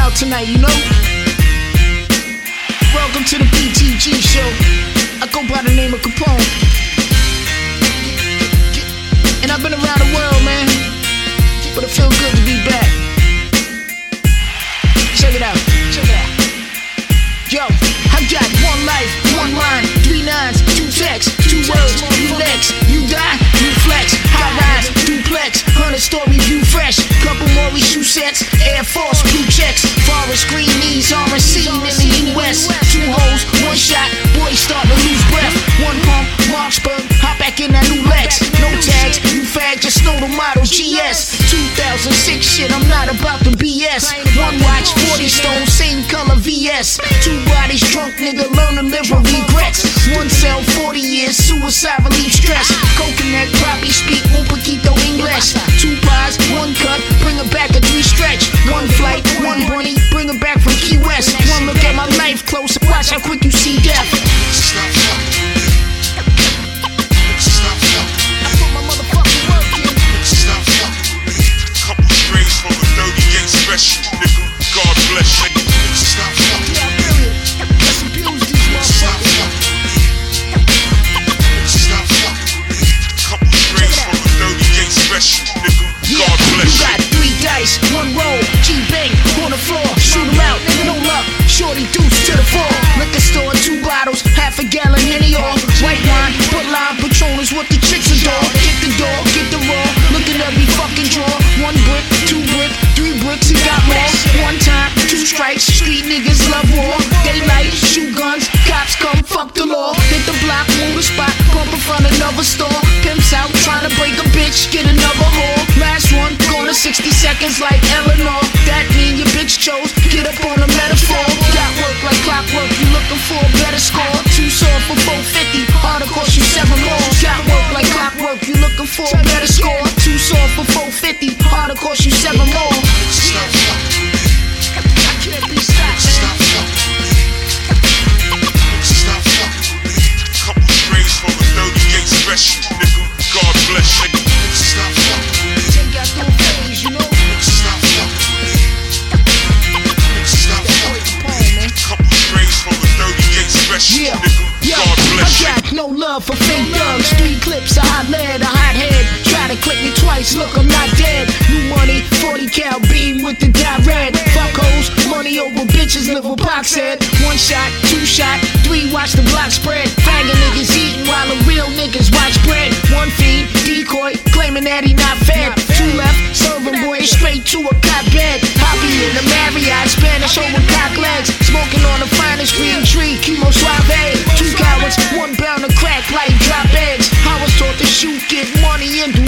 out tonight, you know? Welcome to the BTG show. I go by the name of Capone. And I've been around the world, man, but it feels good to be back. Check it out, check it out. Yo, I got one life, one line, 3 nines, 2 texts, 2 words, you next, you die, you flex, high rise, duplex, 100-story view fresh, couple more shoe sets, Air Force, blue checks, forest green knees, orange scene in the US, 2 holes, 1 shot, boy start to lose breath, 1 pump, Marksburg, hop back in that new Lex, no tags, you fag, just know the model GS, 2006 shit, I'm not about to BS, 1 watch, 40 stones, same color VS, 2 bodies drunk, nigga, learn to live with regrets, 1 cell, 40 years, suicide relief stress, coconut, crappie, speak un poquito English, 2 pies, 1 cut, bring her back a 3 stretch, 1 flight, 1 bunny, bring her back from Key West, 1 look at my life close, watch how quick you see death. Special, nigga, God bless you. Stop fucking. Yeah, period. Let's abuse these motherfuckers. Stop fucking. Couple sprays from a 38 special, nigga. God bless you. You got 3 dice, 1 roll, G-bang on the floor, shoot 'em out, no luck, shorty deuce to the floor. Liquor store, 2 bottles, half a gallon Henny off, white wine, put lime, Patron is what the chicks adore. Get the door, get the raw, look at every fucking drawer. 1 brick, 2 brick, 3 bricks, he got more. 1 time, 2 strikes, street niggas love war. Daylight, shoot guns, cops come, fuck the law. Hit the block, move the spot, pump in front of another store. Pimps out, trying to break a bitch, get another whore. Last one, going to 60 seconds like Eleanor. That mean your bitch chose, get up on a metaphor. Got work like clockwork, you looking for a better score. 2 sold for 450, hard to cost you 7 more. Got work like clockwork, you looking for a better score. 2 sold for 450, hard to cost you 7 more. Stop fucking. I can't be stopped. Stop fucking. Stop fucking. Couple sprays from a 38 special, nigga. God bless you. Stop fucking. Take out through phase, you know. Stop fucking. Stop fucking. Couple sprays from a 38 special, Yeah, nigga. God bless you. I got no love for fake thugs. 3 clips, a hot lead, a hot head. Try to click me twice, look, I'm not dead. New money, 40 cal beam with the dye red. Fuck hoes, money over bitches, live with Pox head. 1 shot, 2 shot, 3 watch the block spread. Faggot niggas eating while the real niggas watch bread. 1 fiend, decoy, claiming that he not fed. 2 left, serving boy straight to a cot bed. Hoppy in the Marriott, Spanish over cock legs. Smoking on the finest green tree, chemo suave. 2 cowards, 1 pound of crack like drop eggs. I was taught to shoot, get money, and